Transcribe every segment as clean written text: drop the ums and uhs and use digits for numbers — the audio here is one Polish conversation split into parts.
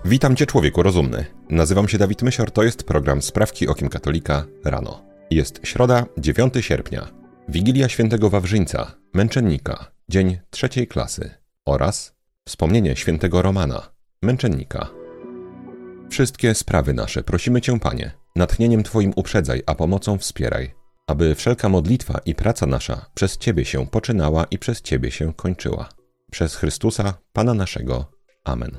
Witam Cię, człowieku rozumny. Nazywam się Dawid Mysior, to jest program Sprawki okiem katolika rano. Jest środa, 9 sierpnia, Wigilia Świętego Wawrzyńca, męczennika, dzień 3 klasy oraz wspomnienie Świętego Romana, męczennika. Wszystkie sprawy nasze prosimy Cię, Panie, natchnieniem Twoim uprzedzaj, a pomocą wspieraj, aby wszelka modlitwa i praca nasza przez Ciebie się poczynała i przez Ciebie się kończyła. Przez Chrystusa, Pana naszego. Amen.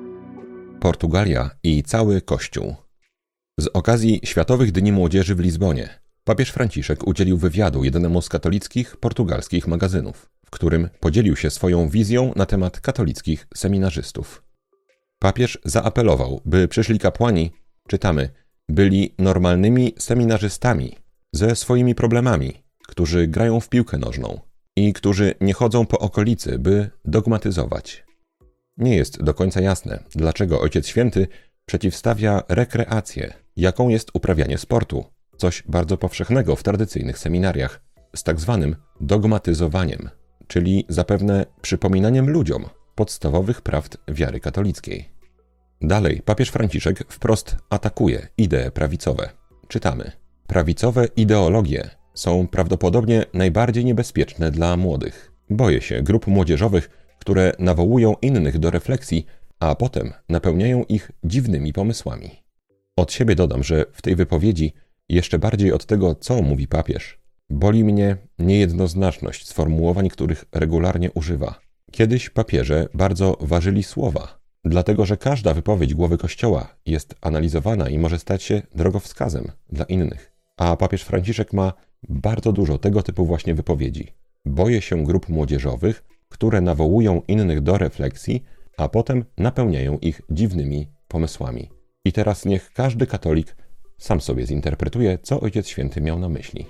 Portugalia i cały Kościół. Z okazji Światowych Dni Młodzieży w Lizbonie papież Franciszek udzielił wywiadu jednemu z katolickich portugalskich magazynów, w którym podzielił się swoją wizją na temat katolickich seminarzystów. Papież zaapelował, by przyszli kapłani, czytamy, byli normalnymi seminarzystami ze swoimi problemami, którzy grają w piłkę nożną i którzy nie chodzą po okolicy, by dogmatyzować. Nie jest do końca jasne, dlaczego Ojciec Święty przeciwstawia rekreację, jaką jest uprawianie sportu, coś bardzo powszechnego w tradycyjnych seminariach, z tak zwanym dogmatyzowaniem, czyli zapewne przypominaniem ludziom podstawowych prawd wiary katolickiej. Dalej papież Franciszek wprost atakuje idee prawicowe. Czytamy: prawicowe ideologie są prawdopodobnie najbardziej niebezpieczne dla młodych. Boję się grup młodzieżowych, które nawołują innych do refleksji, a potem napełniają ich dziwnymi pomysłami. Od siebie dodam, że w tej wypowiedzi, jeszcze bardziej od tego, co mówi papież, boli mnie niejednoznaczność sformułowań, których regularnie używa. Kiedyś papieże bardzo ważyli słowa, dlatego że każda wypowiedź głowy Kościoła jest analizowana i może stać się drogowskazem dla innych. A papież Franciszek ma bardzo dużo tego typu właśnie wypowiedzi. Boję się grup młodzieżowych, które nawołują innych do refleksji, a potem napełniają ich dziwnymi pomysłami. I teraz niech każdy katolik sam sobie zinterpretuje, co Ojciec Święty miał na myśli.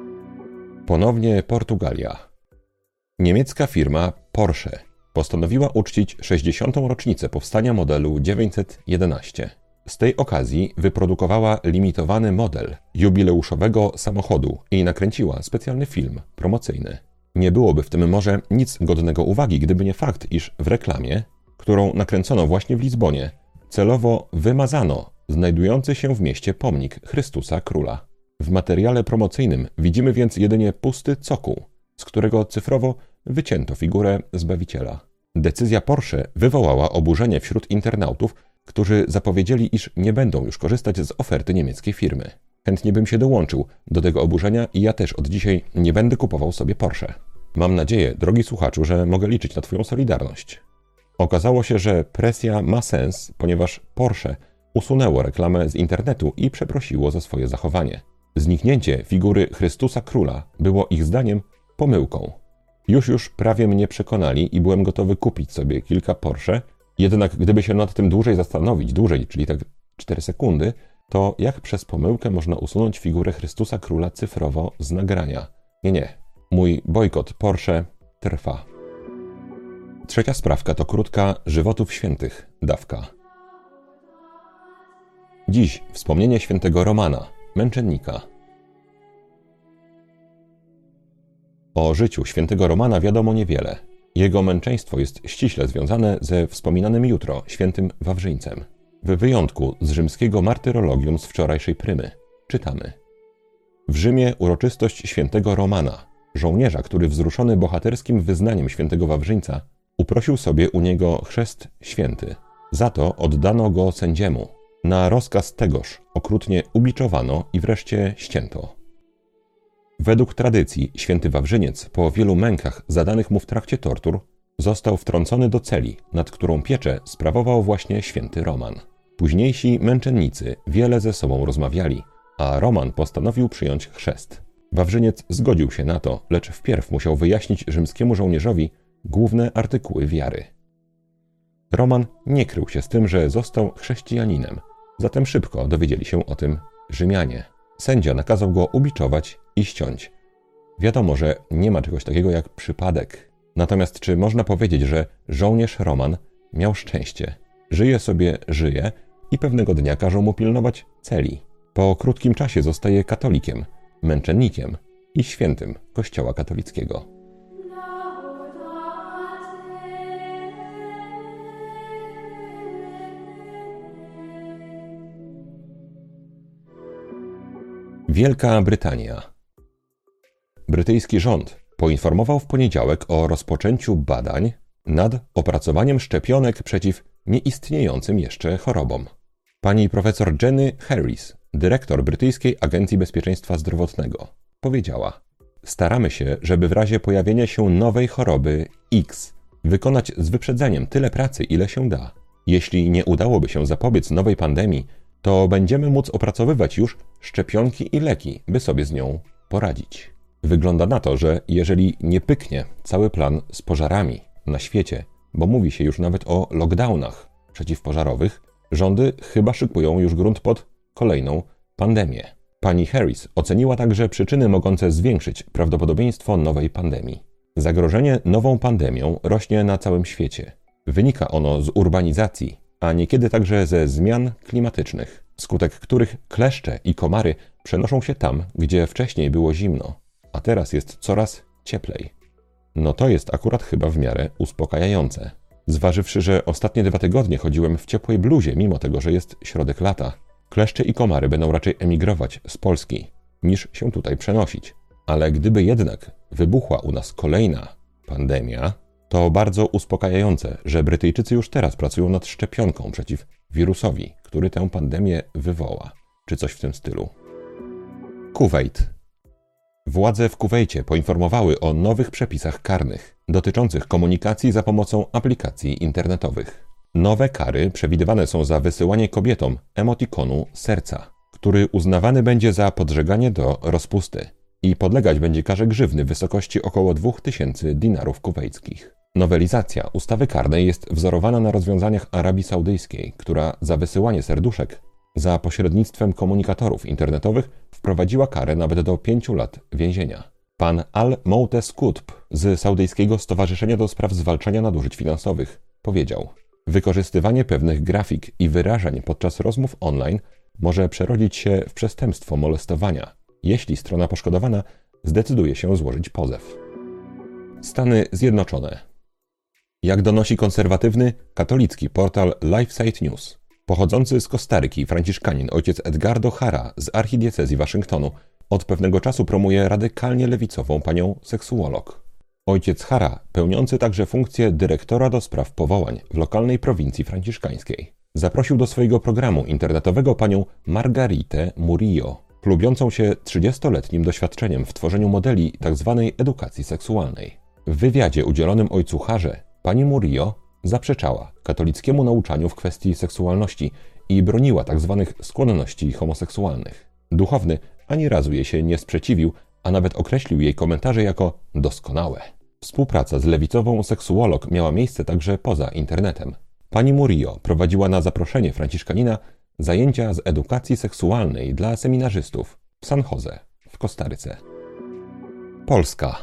Ponownie Portugalia. Niemiecka firma Porsche postanowiła uczcić 60. rocznicę powstania modelu 911. Z tej okazji wyprodukowała limitowany model jubileuszowego samochodu i nakręciła specjalny film promocyjny. Nie byłoby w tym może nic godnego uwagi, gdyby nie fakt, iż w reklamie, którą nakręcono właśnie w Lizbonie, celowo wymazano znajdujący się w mieście pomnik Chrystusa Króla. W materiale promocyjnym widzimy więc jedynie pusty cokół, z którego cyfrowo wycięto figurę Zbawiciela. Decyzja Porsche wywołała oburzenie wśród internautów, którzy zapowiedzieli, iż nie będą już korzystać z oferty niemieckiej firmy. Chętnie bym się dołączył do tego oburzenia i ja też od dzisiaj nie będę kupował sobie Porsche. Mam nadzieję, drogi słuchaczu, że mogę liczyć na Twoją solidarność. Okazało się, że presja ma sens, ponieważ Porsche usunęło reklamę z internetu i przeprosiło za swoje zachowanie. Zniknięcie figury Chrystusa Króla było ich zdaniem pomyłką. Już prawie mnie przekonali i byłem gotowy kupić sobie kilka Porsche, jednak gdyby się nad tym dłużej zastanowić, czyli tak 4 sekundy, to jak przez pomyłkę można usunąć figurę Chrystusa Króla cyfrowo z nagrania? Nie. Mój bojkot Porsche trwa. Trzecia sprawka to krótka żywotów świętych dawka. Dziś wspomnienie Świętego Romana, męczennika. O życiu Świętego Romana wiadomo niewiele. Jego męczeństwo jest ściśle związane ze wspominanym jutro Świętym Wawrzyńcem. W wyjątku z rzymskiego martyrologium z wczorajszej prymy czytamy: w Rzymie uroczystość Świętego Romana, żołnierza, który wzruszony bohaterskim wyznaniem Świętego Wawrzyńca uprosił sobie u niego chrzest święty. Za to oddano go sędziemu. Na rozkaz tegoż okrutnie ubiczowano i wreszcie ścięto. Według tradycji Święty Wawrzyniec po wielu mękach zadanych mu w trakcie tortur został wtrącony do celi, nad którą pieczę sprawował właśnie Święty Roman. Późniejsi męczennicy wiele ze sobą rozmawiali, a Roman postanowił przyjąć chrzest. Wawrzyniec zgodził się na to, lecz wpierw musiał wyjaśnić rzymskiemu żołnierzowi główne artykuły wiary. Roman nie krył się z tym, że został chrześcijaninem, zatem szybko dowiedzieli się o tym Rzymianie. Sędzia nakazał go ubiczować i ściąć. Wiadomo, że nie ma czegoś takiego jak przypadek. Natomiast czy można powiedzieć, że żołnierz Roman miał szczęście? Żyje i pewnego dnia każą mu pilnować celi. Po krótkim czasie zostaje katolikiem, męczennikiem i świętym Kościoła katolickiego. Wielka Brytania. Brytyjski rząd poinformował w poniedziałek o rozpoczęciu badań nad opracowaniem szczepionek przeciw nieistniejącym jeszcze chorobom. Pani profesor Jenny Harris, dyrektor Brytyjskiej Agencji Bezpieczeństwa Zdrowotnego, powiedziała: staramy się, żeby w razie pojawienia się nowej choroby X wykonać z wyprzedzeniem tyle pracy, ile się da. Jeśli nie udałoby się zapobiec nowej pandemii, to będziemy móc opracowywać już szczepionki i leki, by sobie z nią poradzić. Wygląda na to, że jeżeli nie pyknie cały plan z pożarami na świecie, bo mówi się już nawet o lockdownach przeciwpożarowych, rządy chyba szykują już grunt pod kolejną pandemię. Pani Harris oceniła także przyczyny mogące zwiększyć prawdopodobieństwo nowej pandemii. Zagrożenie nową pandemią rośnie na całym świecie. Wynika ono z urbanizacji, a niekiedy także ze zmian klimatycznych, wskutek których kleszcze i komary przenoszą się tam, gdzie wcześniej było zimno, a teraz jest coraz cieplej. No to jest akurat chyba w miarę uspokajające. Zważywszy, że ostatnie 2 tygodnie chodziłem w ciepłej bluzie, mimo tego, że jest środek lata. Kleszcze i komary będą raczej emigrować z Polski, niż się tutaj przenosić. Ale gdyby jednak wybuchła u nas kolejna pandemia, to bardzo uspokajające, że Brytyjczycy już teraz pracują nad szczepionką przeciw wirusowi, który tę pandemię wywoła, czy coś w tym stylu. Kuwejt. Władze w Kuwejcie poinformowały o nowych przepisach karnych dotyczących komunikacji za pomocą aplikacji internetowych. Nowe kary przewidywane są za wysyłanie kobietom emotikonu serca, który uznawany będzie za podżeganie do rozpusty i podlegać będzie karze grzywny w wysokości około 2000 dinarów kuwejskich. Nowelizacja ustawy karnej jest wzorowana na rozwiązaniach Arabii Saudyjskiej, która za wysyłanie serduszek za pośrednictwem komunikatorów internetowych wprowadziła karę nawet do 5 lat więzienia. Pan Al-Moutes Qutb z Saudyjskiego Stowarzyszenia do Spraw Zwalczania Nadużyć Finansowych powiedział: wykorzystywanie pewnych grafik i wyrażeń podczas rozmów online może przerodzić się w przestępstwo molestowania, jeśli strona poszkodowana zdecyduje się złożyć pozew. Stany Zjednoczone. Jak donosi konserwatywny, katolicki portal LifeSite News, pochodzący z Kostaryki franciszkanin ojciec Edgardo Jara z archidiecezji Waszyngtonu od pewnego czasu promuje radykalnie lewicową panią seksuolog. Ojciec Jara, pełniący także funkcję dyrektora do spraw powołań w lokalnej prowincji franciszkańskiej, zaprosił do swojego programu internetowego panią Margaritę Murillo, chlubiącą się 30-letnim doświadczeniem w tworzeniu modeli tzw. edukacji seksualnej. W wywiadzie udzielonym ojcu Jarze pani Murillo zaprzeczała katolickiemu nauczaniu w kwestii seksualności i broniła tzw. skłonności homoseksualnych. Duchowny ani razu jej się nie sprzeciwił, a nawet określił jej komentarze jako doskonałe. Współpraca z lewicową seksuolog miała miejsce także poza internetem. Pani Murillo prowadziła na zaproszenie franciszkanina zajęcia z edukacji seksualnej dla seminarzystów w San Jose w Kostaryce. Polska.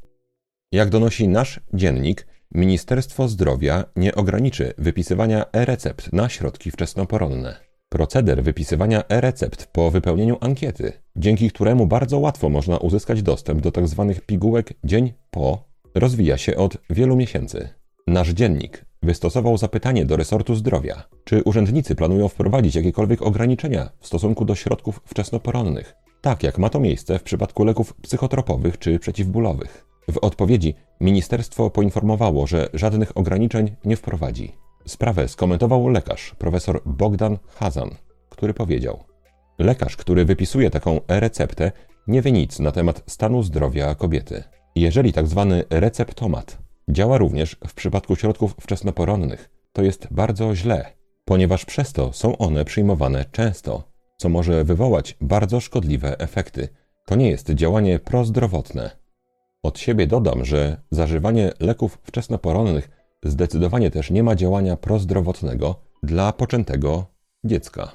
Jak donosi nasz dziennik, Ministerstwo Zdrowia nie ograniczy wypisywania e-recept na środki wczesnoporonne. Proceder wypisywania e-recept po wypełnieniu ankiety, dzięki któremu bardzo łatwo można uzyskać dostęp do tzw. pigułek dzień po, rozwija się od wielu miesięcy. Nasz dziennik wystosował zapytanie do resortu zdrowia, czy urzędnicy planują wprowadzić jakiekolwiek ograniczenia w stosunku do środków wczesnoporonnych, tak jak ma to miejsce w przypadku leków psychotropowych czy przeciwbólowych. W odpowiedzi ministerstwo poinformowało, że żadnych ograniczeń nie wprowadzi. Sprawę skomentował lekarz, profesor Bogdan Hazan, który powiedział: lekarz, który wypisuje taką e-receptę, nie wie nic na temat stanu zdrowia kobiety. Jeżeli tzw. receptomat działa również w przypadku środków wczesnoporonnych, to jest bardzo źle, ponieważ przez to są one przyjmowane często, co może wywołać bardzo szkodliwe efekty. To nie jest działanie prozdrowotne. Od siebie dodam, że zażywanie leków wczesnoporonnych zdecydowanie też nie ma działania prozdrowotnego dla poczętego dziecka.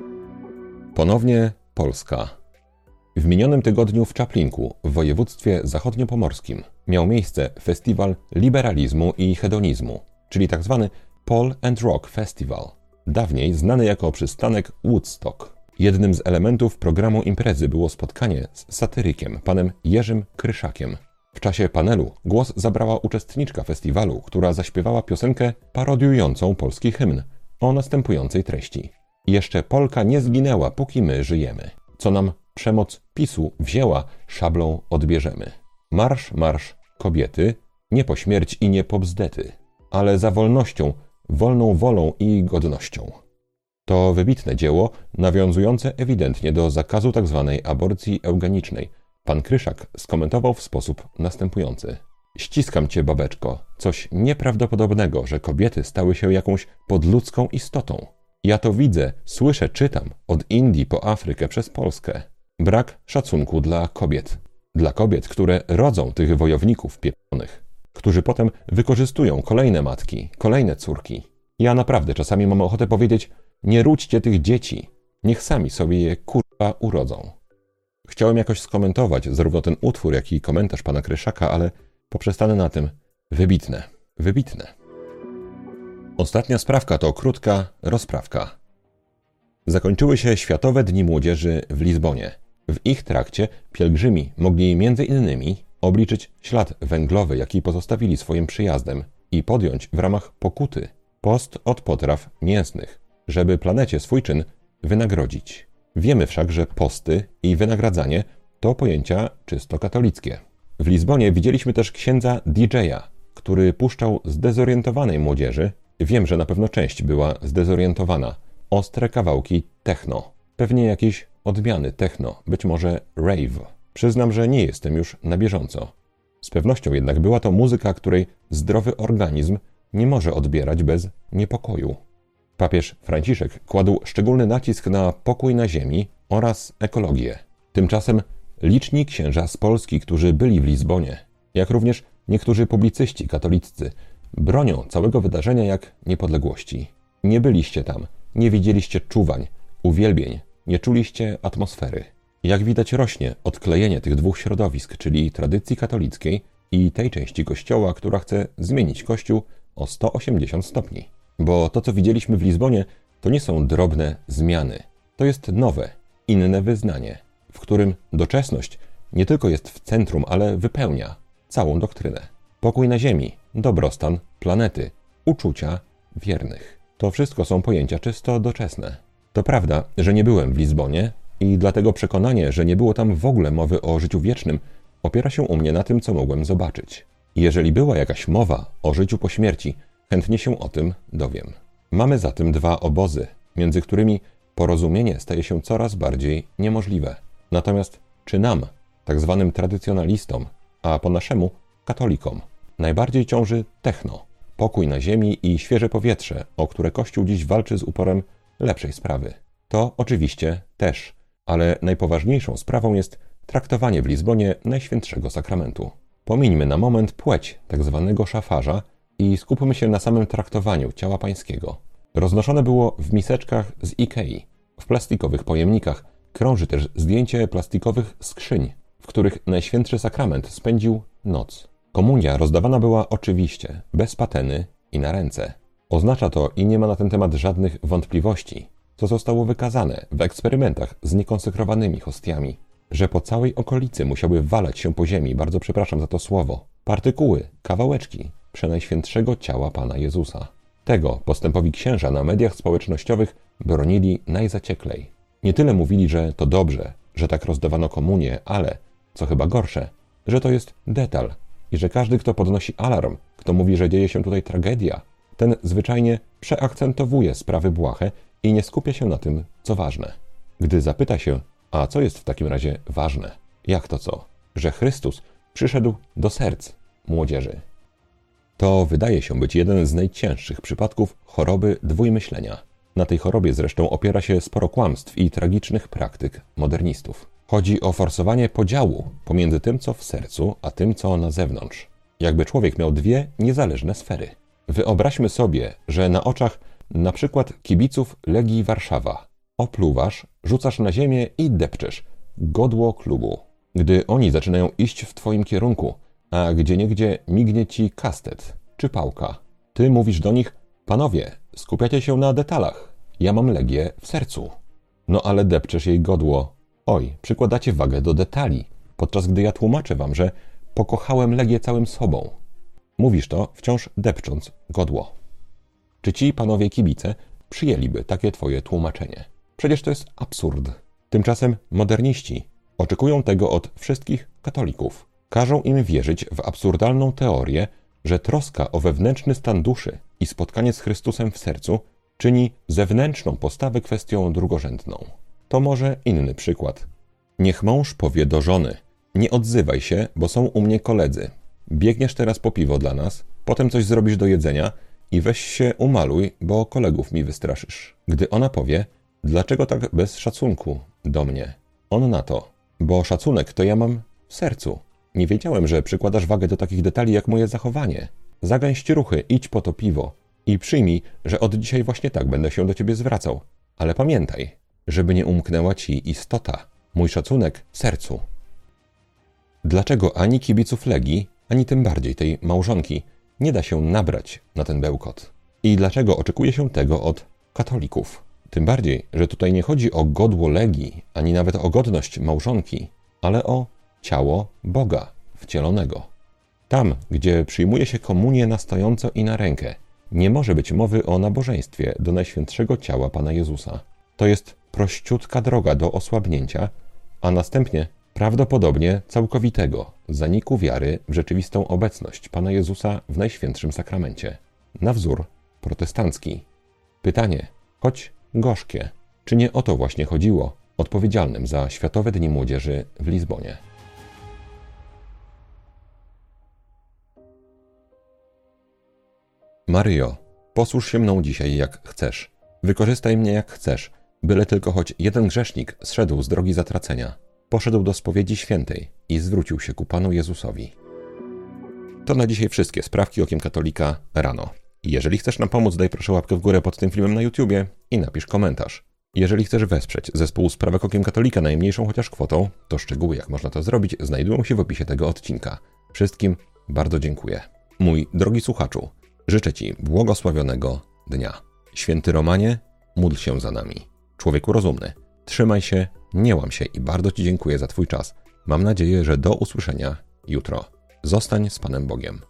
Ponownie Polska. W minionym tygodniu w Czaplinku, w województwie zachodniopomorskim, miał miejsce festiwal liberalizmu i hedonizmu, czyli tzw. Pole and Rock Festival, dawniej znany jako przystanek Woodstock. Jednym z elementów programu imprezy było spotkanie z satyrykiem, panem Jerzym Kryszakiem. W czasie panelu głos zabrała uczestniczka festiwalu, która zaśpiewała piosenkę parodiującą polski hymn o następującej treści: jeszcze Polka nie zginęła, póki my żyjemy. Co nam przemoc PiS-u wzięła, szablą odbierzemy. Marsz, marsz, kobiety, nie po śmierć i nie po bzdety, ale za wolnością, wolną wolą i godnością. To wybitne dzieło, nawiązujące ewidentnie do zakazu tzw. aborcji eugenicznej. Pan Kryszak skomentował w sposób następujący. Ściskam cię, babeczko, coś nieprawdopodobnego, że kobiety stały się jakąś podludzką istotą. Ja to widzę, słyszę, czytam, od Indii po Afrykę przez Polskę. Brak szacunku dla kobiet. Dla kobiet, które rodzą tych wojowników pieprzonych, którzy potem wykorzystują kolejne matki, kolejne córki. Ja naprawdę czasami mam ochotę powiedzieć, nie ródźcie tych dzieci, niech sami sobie je kurwa urodzą. Chciałem jakoś skomentować zarówno ten utwór, jak i komentarz pana Kryszaka, ale poprzestanę na tym. Wybitne, wybitne. Ostatnia sprawka to krótka rozprawka. Zakończyły się Światowe Dni Młodzieży w Lizbonie. W ich trakcie pielgrzymi mogli m.in. obliczyć ślad węglowy, jaki pozostawili swoim przyjazdem i podjąć w ramach pokuty post od potraw mięsnych, żeby planecie swój czyn wynagrodzić. Wiemy wszak, że posty i wynagradzanie to pojęcia czysto katolickie. W Lizbonie widzieliśmy też księdza DJ-a, który puszczał zdezorientowanej młodzieży, wiem, że na pewno część była zdezorientowana, ostre kawałki techno. Pewnie jakieś odmiany techno, być może rave. Przyznam, że nie jestem już na bieżąco. Z pewnością jednak była to muzyka, której zdrowy organizm nie może odbierać bez niepokoju. Papież Franciszek kładł szczególny nacisk na pokój na ziemi oraz ekologię. Tymczasem liczni księża z Polski, którzy byli w Lizbonie, jak również niektórzy publicyści katoliccy, bronią całego wydarzenia jak niepodległości. Nie byliście tam, nie widzieliście czuwań, uwielbień, nie czuliście atmosfery. Jak widać rośnie odklejenie tych dwóch środowisk, czyli tradycji katolickiej i tej części Kościoła, która chce zmienić Kościół o 180 stopni. Bo to, co widzieliśmy w Lizbonie, to nie są drobne zmiany. To jest nowe, inne wyznanie, w którym doczesność nie tylko jest w centrum, ale wypełnia całą doktrynę. Pokój na ziemi, dobrostan planety, uczucia wiernych. To wszystko są pojęcia czysto doczesne. To prawda, że nie byłem w Lizbonie i dlatego przekonanie, że nie było tam w ogóle mowy o życiu wiecznym, opiera się u mnie na tym, co mogłem zobaczyć. Jeżeli była jakaś mowa o życiu po śmierci, chętnie się o tym dowiem. Mamy zatem dwa obozy, między którymi porozumienie staje się coraz bardziej niemożliwe. Natomiast czy nam, tak zwanym tradycjonalistom, a po naszemu katolikom, najbardziej ciąży techno, pokój na ziemi i świeże powietrze, o które Kościół dziś walczy z uporem lepszej sprawy? To oczywiście też, ale najpoważniejszą sprawą jest traktowanie w Lizbonie Najświętszego Sakramentu. Pomińmy na moment płeć tak zwanego szafarza i skupmy się na samym traktowaniu ciała pańskiego. Roznoszone było w miseczkach z Ikei, w plastikowych pojemnikach. Krąży też zdjęcie plastikowych skrzyń, w których Najświętszy Sakrament spędził noc. Komunia rozdawana była oczywiście, bez pateny i na ręce. Oznacza to i nie ma na ten temat żadnych wątpliwości, co zostało wykazane w eksperymentach z niekonsekrowanymi hostiami, że po całej okolicy musiały walać się po ziemi, bardzo przepraszam za to słowo, partykuły, kawałeczki przenajświętszego ciała Pana Jezusa. Tego postępowi księża na mediach społecznościowych bronili najzacieklej. Nie tyle mówili, że to dobrze, że tak rozdawano komunię, ale, co chyba gorsze, że to jest detal i że każdy, kto podnosi alarm, kto mówi, że dzieje się tutaj tragedia, ten zwyczajnie przeakcentowuje sprawy błahe i nie skupia się na tym, co ważne. Gdy zapyta się, a co jest w takim razie ważne? Jak to co? Że Chrystus przyszedł do serc młodzieży. To wydaje się być jeden z najcięższych przypadków choroby dwójmyślenia. Na tej chorobie zresztą opiera się sporo kłamstw i tragicznych praktyk modernistów. Chodzi o forsowanie podziału pomiędzy tym, co w sercu, a tym, co na zewnątrz. Jakby człowiek miał dwie niezależne sfery. Wyobraźmy sobie, że na oczach na przykład kibiców Legii Warszawa opluwasz, rzucasz na ziemię i depczesz godło klubu. Gdy oni zaczynają iść w twoim kierunku, a gdzieniegdzie mignie ci kastet czy pałka, ty mówisz do nich: panowie, skupiacie się na detalach, ja mam Legię w sercu. No ale depczesz jej godło. Oj, przykładacie wagę do detali, podczas gdy ja tłumaczę wam, że pokochałem Legię całym sobą. Mówisz to, wciąż depcząc godło. Czy ci panowie kibice przyjęliby takie twoje tłumaczenie? Przecież to jest absurd. Tymczasem moderniści oczekują tego od wszystkich katolików. Każą im wierzyć w absurdalną teorię, że troska o wewnętrzny stan duszy i spotkanie z Chrystusem w sercu czyni zewnętrzną postawę kwestią drugorzędną. To może inny przykład. Niech mąż powie do żony: nie odzywaj się, bo są u mnie koledzy. Biegniesz teraz po piwo dla nas, potem coś zrobisz do jedzenia i weź się umaluj, bo kolegów mi wystraszysz. Gdy ona powie: dlaczego tak bez szacunku do mnie? On na to: bo szacunek to ja mam w sercu. Nie wiedziałem, że przykładasz wagę do takich detali jak moje zachowanie. Zagęść ruchy, idź po to piwo i przyjmij, że od dzisiaj właśnie tak będę się do ciebie zwracał. Ale pamiętaj, żeby nie umknęła ci istota, mój szacunek w sercu. Dlaczego ani kibiców Legii, ani tym bardziej tej małżonki nie da się nabrać na ten bełkot? I dlaczego oczekuje się tego od katolików? Tym bardziej, że tutaj nie chodzi o godło Legii, ani nawet o godność małżonki, ale o ciało Boga wcielonego. Tam, gdzie przyjmuje się komunię na stojąco i na rękę, nie może być mowy o nabożeństwie do najświętszego ciała Pana Jezusa. To jest prościutka droga do osłabnięcia, a następnie prawdopodobnie całkowitego zaniku wiary w rzeczywistą obecność Pana Jezusa w Najświętszym Sakramencie. Na wzór protestancki. Pytanie, choć gorzkie, czy nie o to właśnie chodziło odpowiedzialnym za Światowe Dni Młodzieży w Lizbonie? Maryjo, posłuż się mną dzisiaj jak chcesz. Wykorzystaj mnie jak chcesz, byle tylko choć jeden grzesznik zszedł z drogi zatracenia, poszedł do spowiedzi świętej i zwrócił się ku Panu Jezusowi. To na dzisiaj wszystkie sprawki okiem katolika rano. Jeżeli chcesz nam pomóc, daj proszę łapkę w górę pod tym filmem na YouTubie i napisz komentarz. Jeżeli chcesz wesprzeć zespół Sprawek Okiem Katolika najmniejszą chociaż kwotą, to szczegóły jak można to zrobić znajdują się w opisie tego odcinka. Wszystkim bardzo dziękuję. Mój drogi słuchaczu, życzę Ci błogosławionego dnia. Święty Romanie, módl się za nami. Człowieku rozumny, trzymaj się, nie łam się i bardzo Ci dziękuję za Twój czas. Mam nadzieję, że do usłyszenia jutro. Zostań z Panem Bogiem.